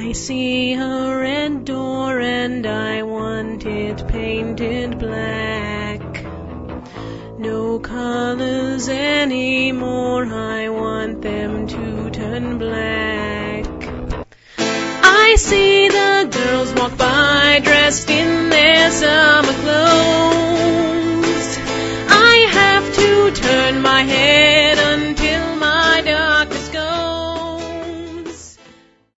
I see a red door and I want it painted black. No colors anymore, I want them to turn black. I see the girls walk by dressed in their summer clothes.